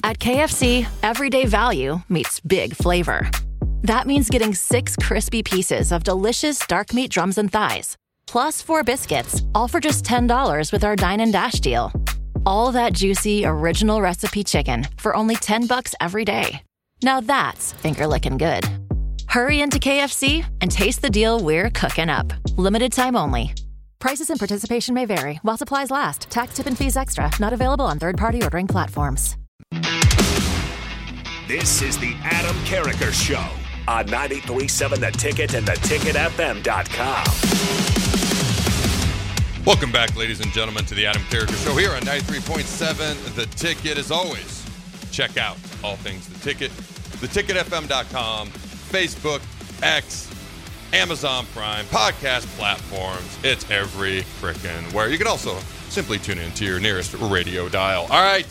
At KFC, everyday value meets big flavor. That means getting 6 crispy pieces of delicious dark meat drums and thighs, plus 4 biscuits, all for just $10 with our Dine and Dash deal. All that juicy, original recipe chicken for only $10 every day. Now that's finger-licking good. Hurry into KFC and taste the deal we're cooking up. Limited time only. Prices and participation may vary while supplies last. Tax, tip, and fees extra. Not available on third-party ordering platforms. This is the Adam Carriker Show on 93.7 The Ticket and theticketfm.com. Welcome back, ladies and gentlemen, to the Adam Carriker Show here on 93.7 The Ticket. As always, check out all things The Ticket, theticketfm.com, Facebook, X, Amazon Prime, podcast platforms. It's every frickin' where. You can also simply tune in to your nearest radio dial. All right.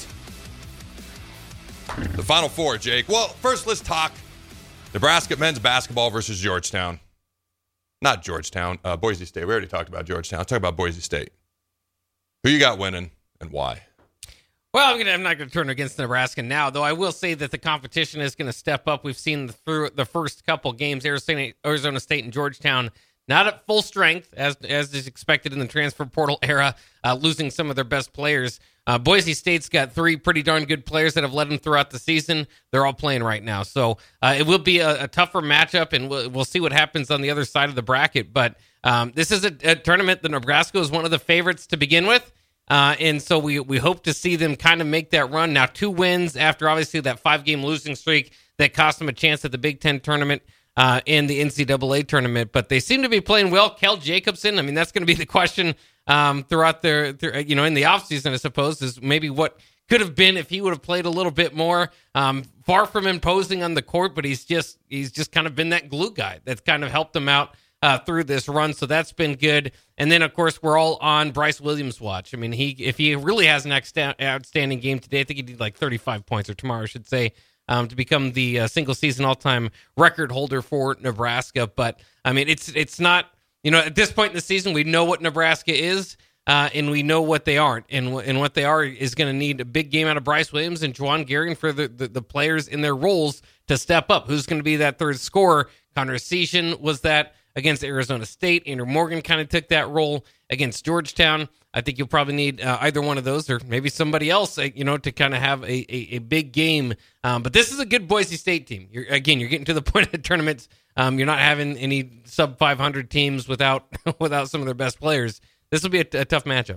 The Final Four, Jake. Well, first let's talk Nebraska men's basketball versus Georgetown. Not Georgetown, Boise State. We already talked about Georgetown. Let's talk about Boise State. Who you got winning and why? Well, I'm not going to turn against Nebraska now, though I will say that the competition is going to step up. We've seen through the first couple games, Arizona State and Georgetown, not at full strength, as is expected in the transfer portal era, losing some of their best players. Boise State's got 3 pretty darn good players that have led them throughout the season. They're all playing right now. So it will be a tougher matchup, and we'll see what happens on the other side of the bracket. But this is a tournament that Nebraska is one of the favorites to begin with. And so we hope to see them kind of make that run. Now, 2 wins after obviously that 5-game losing streak that cost them a chance at the Big Ten tournament and the NCAA tournament. But they seem to be playing well. Kel Jacobson, I mean, that's going to be the question throughout in the offseason, I suppose, is maybe what could have been if he would have played a little bit more. Far from imposing on the court, but he's just kind of been that glue guy that's kind of helped them out through this run, so that's been good. And then, of course, we're all on Bryce Williams' watch. I mean, if he really has an outstanding game today, I think he did like 35 points, or tomorrow, I should say, to become the single-season all-time record holder for Nebraska. But, I mean, it's not, at this point in the season, we know what Nebraska is, and we know what they aren't. And what they are is going to need a big game out of Bryce Williams and Juwan Gary for the players in their roles to step up. Who's going to be that third scorer? Connor Essegian was that against Arizona State. Andrew Morgan kind of took that role against Georgetown. I think you'll probably need either one of those, or maybe somebody else, to kind of have a big game. But this is a good Boise State team. You're getting to the point of the tournament. You're not having any sub 500 teams without some of their best players. This will be a tough matchup.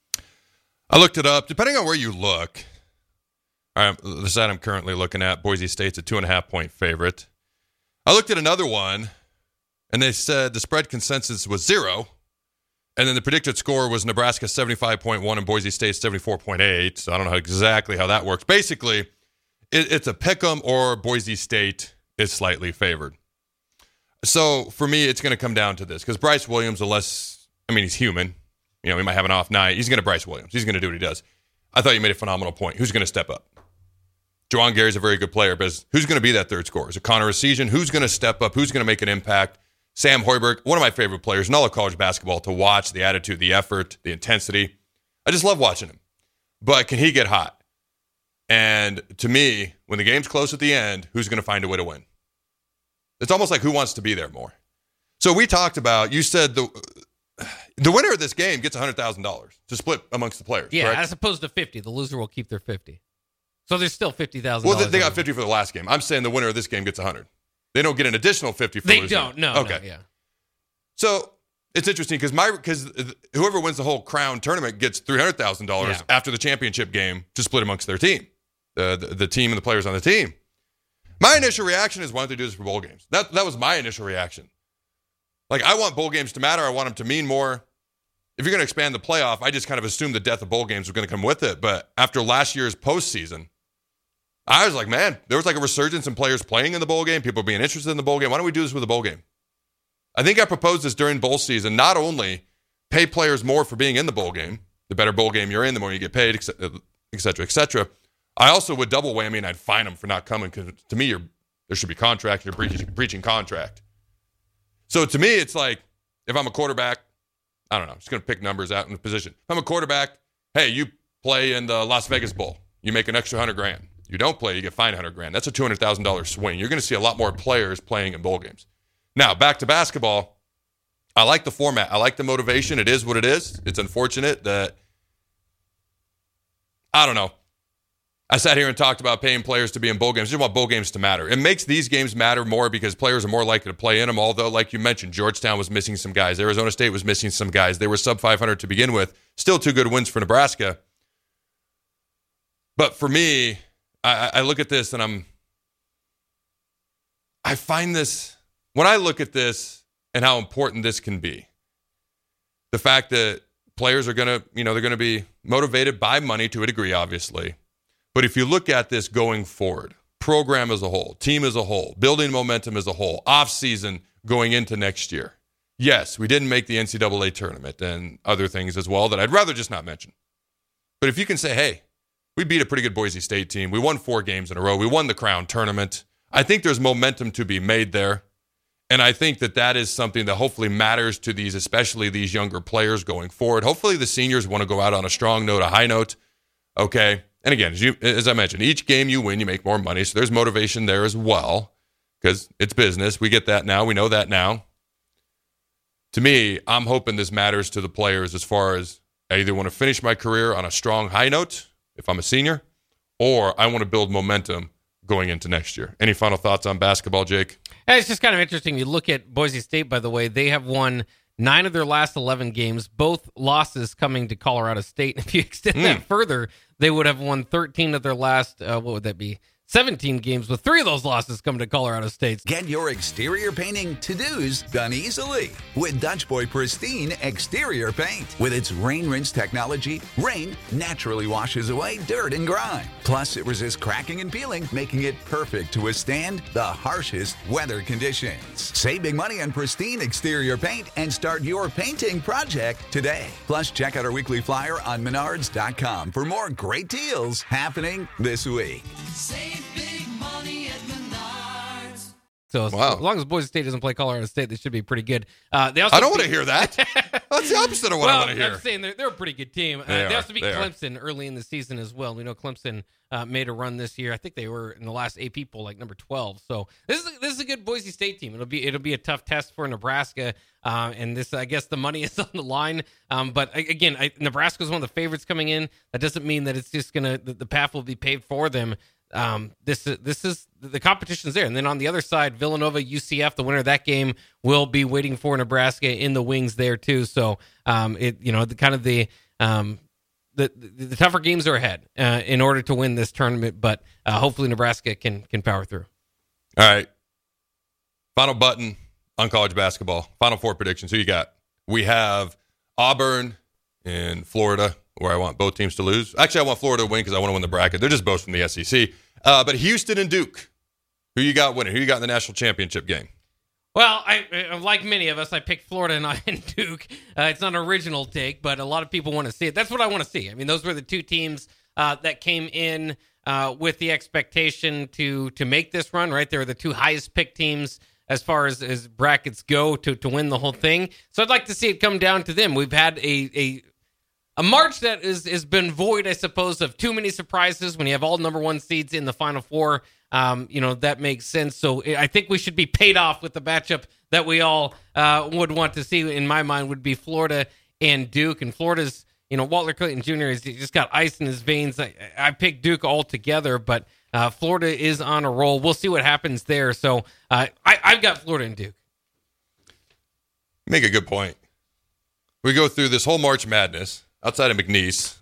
I looked it up. Depending on where you look, the side I'm currently looking at, Boise State's a 2.5-point favorite. I looked at another one, and they said the spread consensus was 0, and then the predicted score was Nebraska 75.1 and Boise State 74.8. So I don't know exactly how that works. Basically, it's a pick'em or Boise State is slightly favored. So for me, it's going to come down to this, because Bryce Williams, he's human. He might have an off night. He's going to Bryce Williams. He's going to do what he does. I thought you made a phenomenal point. Who's going to step up? Juwan Gary's a very good player, but who's going to be that third scorer? Is it Connor Essegian? Who's going to step up? Who's going to make an impact? Sam Hoiberg, one of my favorite players in all of college basketball to watch, the attitude, the effort, the intensity. I just love watching him. But can he get hot? And to me, when the game's close at the end, who's going to find a way to win? It's almost like who wants to be there more. So we talked about, you said the winner of this game gets $100,000 to split amongst the players. Yeah, correct? As opposed to 50. The loser will keep their 50. So there's still $50,000. Well, they got 50 for the last game. I'm saying the winner of this game gets 100. They don't get an additional 50 for losing. They don't. No. Okay. No, yeah. So it's interesting because whoever wins the whole Crown tournament gets $300,000 after the championship game to split amongst their team, the team and the players on the team. My initial reaction is, why don't they do this for bowl games? That was my initial reaction. Like, I want bowl games to matter. I want them to mean more. If you're going to expand the playoff, I just kind of assumed the death of bowl games was going to come with it. But after last year's postseason, I was like, man, there was like a resurgence in players playing in the bowl game, people being interested in the bowl game. Why don't we do this with a bowl game? I think I proposed this during bowl season. Not only pay players more for being in the bowl game, the better bowl game you're in, the more you get paid, et cetera, et cetera. I also would double whammy, and I'd fine them for not coming, because to me, there should be contract. You're breaching contract. So to me, it's like, if I'm a quarterback, I don't know, I'm just going to pick numbers out in the position. If I'm a quarterback, hey, you play in the Las Vegas Bowl. You make an extra $100,000. You don't play, you get fined $100,000. That's a $200,000 swing. You're going to see a lot more players playing in bowl games. Now, back to basketball. I like the format. I like the motivation. It is what it is. It's unfortunate that, I don't know. I sat here and talked about paying players to be in bowl games. I just want bowl games to matter. It makes these games matter more because players are more likely to play in them, although, like you mentioned, Georgetown was missing some guys. Arizona State was missing some guys. They were sub 500 to begin with. Still 2 good wins for Nebraska. But for me, I look at this and I find this, when I look at this and how important this can be, the fact that players are going to, they're going to be motivated by money to a degree, obviously. But if you look at this going forward, program as a whole, team as a whole, building momentum as a whole, off-season going into next year. Yes, we didn't make the NCAA tournament and other things as well that I'd rather just not mention. But if you can say, hey, we beat a pretty good Boise State team. We won 4 games in a row. We won the Crown tournament. I think there's momentum to be made there. And I think that is something that hopefully matters to these, especially these younger players going forward. Hopefully the seniors want to go out on a strong note, a high note. Okay. And again, as I mentioned, each game you win, you make more money. So there's motivation there as well because it's business. We get that now. We know that now. To me, I'm hoping this matters to the players as far as I either want to finish my career on a strong high note if I'm a senior, or I want to build momentum going into next year. Any final thoughts on basketball, Jake? It's just kind of interesting. You look at Boise State, by the way, they have won 9 of their last 11 games, both losses coming to Colorado State. If you extend that further, they would have won 13 of their last, 17 games, with 3 of those losses coming to Colorado State. Get your exterior painting to-dos done easily with Dutch Boy Pristine Exterior Paint. With its rain rinse technology, rain naturally washes away dirt and grime. Plus, it resists cracking and peeling, making it perfect to withstand the harshest weather conditions. Save big money on Pristine Exterior Paint and start your painting project today. Plus, check out our weekly flyer on Menards.com for more great deals happening this week. Save big money at Menards. So as long as Boise State doesn't play Colorado State, they should be pretty good. They also I don't want to hear that. That's the opposite of what I want to hear. I'm saying they're a pretty good team. They also beat Clemson early in the season as well. We know Clemson made a run this year. I think they were in the last AP poll like number 12. So this is a good Boise State team. It'll be a tough test for Nebraska. And this, I guess, the money is on the line. But again, Nebraska is one of the favorites coming in. That doesn't mean that it's just the path will be paved for them. This is the competition's there. And then on the other side, Villanova, UCF, the winner of that game will be waiting for Nebraska in the wings there too. So, the tougher games are ahead, in order to win this tournament, but, hopefully Nebraska can power through. All right. Final button on college basketball. Final 4 predictions. Who you got? We have Auburn in Florida, where I want both teams to lose. Actually, I want Florida to win because I want to win the bracket. They're just both from the SEC. But Houston and Duke, who you got winning? Who you got in the national championship game? Well, I like many of us, I picked Florida and Duke. It's not an original take, but a lot of people want to see it. That's what I want to see. I mean, those were the 2 teams that came in with the expectation to make this run, right? They were the 2 highest picked teams as far as brackets go to win the whole thing. So I'd like to see it come down to them. We've had a March that has been void, I suppose, of too many surprises. When you have all number 1 seeds in the Final Four, that makes sense. So I think we should be paid off with the matchup that we all would want to see, in my mind, would be Florida and Duke. And Florida's, Walter Clayton Jr. has just got ice in his veins. I picked Duke altogether, but Florida is on a roll. We'll see what happens there. So I've got Florida and Duke. Make a good point. We go through this whole March Madness outside of McNeese.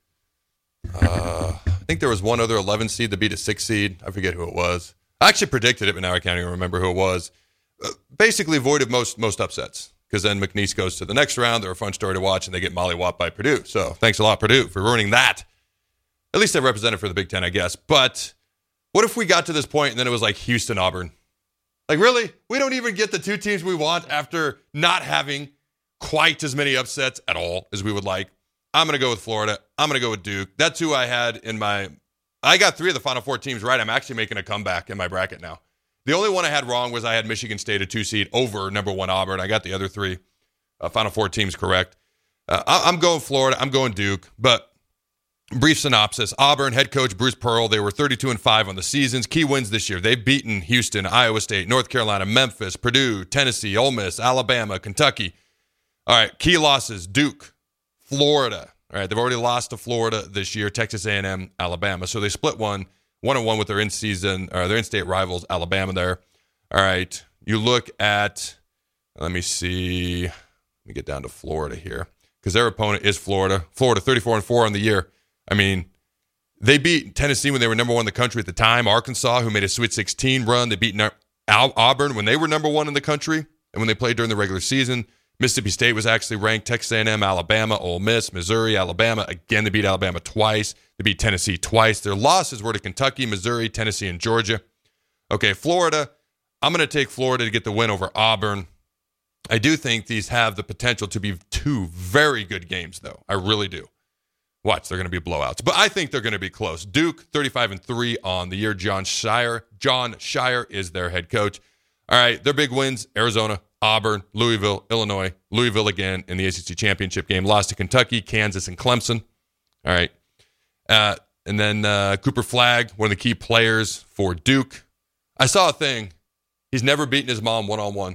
I think there was one other 11 seed that beat a 6 seed. I forget who it was. I actually predicted it, but now I can't even remember who it was. Basically voided most upsets, because then McNeese goes to the next round. They're a fun story to watch, and they get mollywopped by Purdue. So thanks a lot, Purdue, for ruining that. At least they represented for the Big Ten, I guess. But what if we got to this point and then it was like Houston, Auburn? Like, really? We don't even get the 2 teams we want after not having quite as many upsets at all as we would like. I'm going to go with Florida. I'm going to go with Duke. That's who I had in my – I got 3 of the Final 4 teams right. I'm actually making a comeback in my bracket now. The only one I had wrong was I had Michigan State a 2 seed over number 1 Auburn. I got the other 3 Final 4 teams correct. I'm going Florida. I'm going Duke. But brief synopsis. Auburn head coach Bruce Pearl, they were 32-5 on the seasons. Key wins this year. They've beaten Houston, Iowa State, North Carolina, Memphis, Purdue, Tennessee, Ole Miss, Alabama, Kentucky. All right, key losses, Duke, Florida. All right, they've already lost to Florida this year, Texas A&M, Alabama. So they split 1-1 with their in-state rivals, Alabama there. All right, you look at, let me see. Let me get down to Florida here because their opponent is Florida. Florida 34-4 on the year. I mean, they beat Tennessee when they were number 1 in the country at the time. Arkansas, who made a Sweet 16 run. They beat Auburn when they were number 1 in the country and when they played during the regular season. Mississippi State was actually ranked. Texas A&M, Alabama, Ole Miss, Missouri, Alabama. Again, they beat Alabama twice. They beat Tennessee twice. Their losses were to Kentucky, Missouri, Tennessee, and Georgia. Okay, Florida. I'm going to take Florida to get the win over Auburn. I do think these have the potential to be 2 very good games, though. I really do. Watch, they're going to be blowouts. But I think they're going to be close. Duke, 35-3 on the year. Jon Scheyer is their head coach. All right, their big wins, Arizona, Auburn, Louisville, Illinois. Louisville again in the ACC championship game. Lost to Kentucky, Kansas, and Clemson. All right. And then Cooper Flagg, one of the key players for Duke. I saw a thing. He's never beaten his mom one-on-one.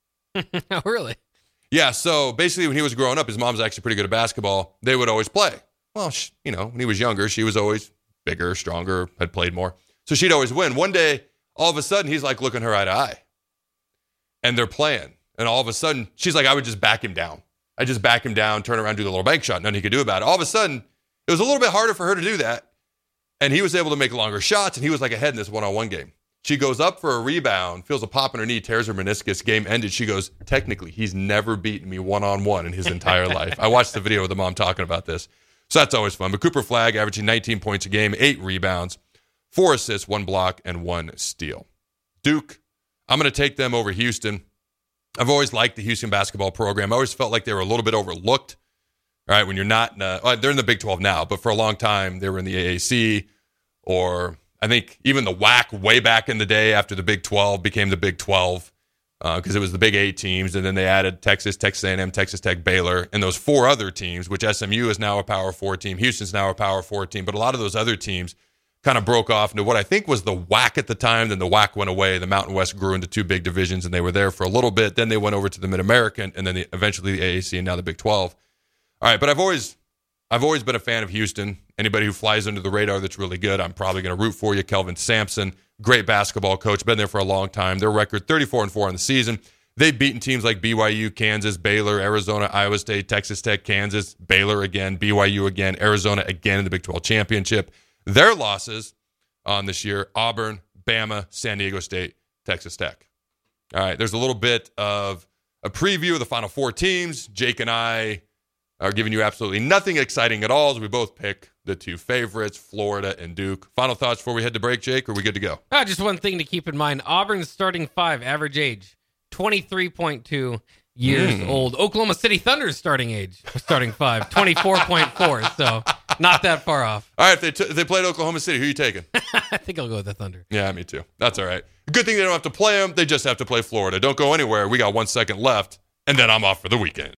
Oh, really? Yeah, so basically when he was growing up, his mom's actually pretty good at basketball. They would always play. Well, when he was younger, she was always bigger, stronger, had played more. So she'd always win. One day, all of a sudden, he's like looking her eye to eye. And they're playing. And all of a sudden, she's like, I would just back him down. I just back him down, turn around, do the little bank shot. Nothing he could do about it. All of a sudden, it was a little bit harder for her to do that. And he was able to make longer shots, and he was like ahead in this one-on-one game. She goes up for a rebound, feels a pop in her knee, tears her meniscus, game ended. She goes, technically, he's never beaten me one-on-one in his entire life. I watched the video with the mom talking about this. So that's always fun. But Cooper Flagg averaging 19 points a game, 8 rebounds, 4 assists, 1 block, and 1 steal. Duke, I'm going to take them over Houston. I've always liked the Houston basketball program. I always felt like they were a little bit overlooked. All right, when you're not they're in the Big 12 now, but for a long time they were in the AAC, or I think even the WAC way back in the day after the Big 12 became the Big 12 because it was the Big 8 teams, and then they added Texas, Texas A&M, Texas Tech, Baylor, and those 4 other teams, which SMU is now a Power 4 team, Houston's now a Power 4 team, but a lot of those other teams kind of broke off into what I think was the WAC at the time. Then the WAC went away. The Mountain West grew into 2 big divisions, and they were there for a little bit. Then they went over to the Mid-American, and then eventually the AAC, and now the Big 12. All right, but I've always been a fan of Houston. Anybody who flies under the radar that's really good, I'm probably going to root for you. Kelvin Sampson, great basketball coach, been there for a long time. Their record, 34-4 on the season. They've beaten teams like BYU, Kansas, Baylor, Arizona, Iowa State, Texas Tech, Kansas, Baylor again, BYU again, Arizona again in the Big 12 championship. Their losses on this year, Auburn, Bama, San Diego State, Texas Tech. All right, there's a little bit of a preview of the Final 4 teams. Jake and I are giving you absolutely nothing exciting at all as we both pick the 2 favorites, Florida and Duke. Final thoughts before we head to break, Jake? Or are we good to go? Just one thing to keep in mind. Auburn's starting 5, average age, 23.2 years old. Oklahoma City Thunder's starting 5, 24.4. So not that far off. All right, if they played Oklahoma City, who are you taking? I think I'll go with the Thunder. Yeah, me too. That's all right. Good thing they don't have to play them. They just have to play Florida. Don't go anywhere. We got 1 second left, and then I'm off for the weekend.